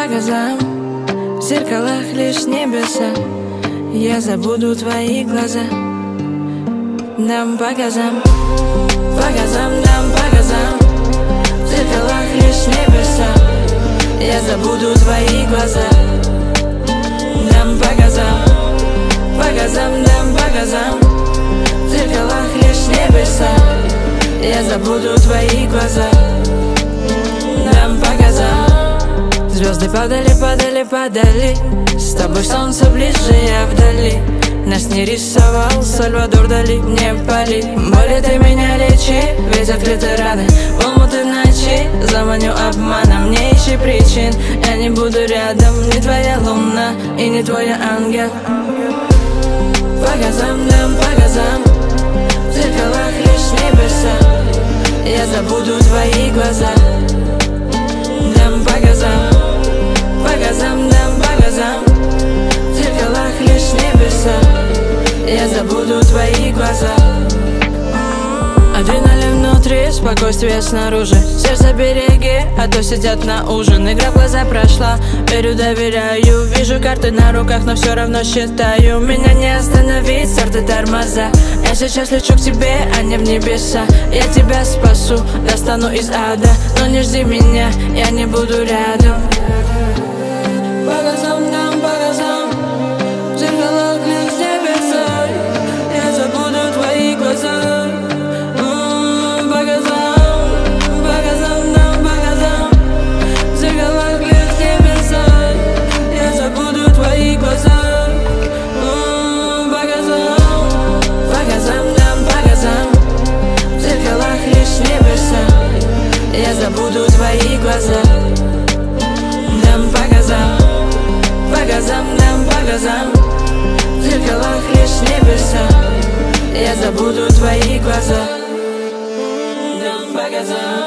по газам, в зеркалах лишь небеса. Я забуду твои глаза. Дам по газам, дам по газам, в зеркалах лишь небеса. Я забуду твои глаза. Дам по газам, дам по газам, в зеркалах лишь небеса. Я забуду твои глаза. Дам по газам. Звезды падали, падали, падали. С тобой солнце ближе, я вдали. Нас не рисовал Сальвадор Дали. Не пали, боли ты меня лечи. Ведь открыты раны, омуты ночи. Заманю обманом, не ищи причин. Я не буду рядом, не твоя луна и не твой ангел. По газам, дам по газам, в зеркалах лишь небеса. Я забуду твои глаза. Дам по газам, дам по газам, в зеркалах лишь небеса. Я забуду твои глаза. Адреналин внутри, спокойствие снаружи. Сердце береги, а то сидят на ужин. Игра в глаза прошла, верю, доверяю. Вижу карты на руках, но все равно считаю. Меня не остановить, старты тормоза. Я сейчас лечу к тебе, а не в небеса. Я тебя спасу, достану из ада. Но не жди меня, я не буду рядом. По газам, дам по газам, в зеркалах лишь небеса. Я забуду твои глаза. По газам, дам по газам, в зеркалах лишь небеса. Я забуду твои глаза. По газам, дам по газам, в зеркалах лишь небеса. Я забуду твои глаза. Дам по газам, дам по газам, в зеркалах лишь небеса. Я забуду твои глаза. Дам по газам.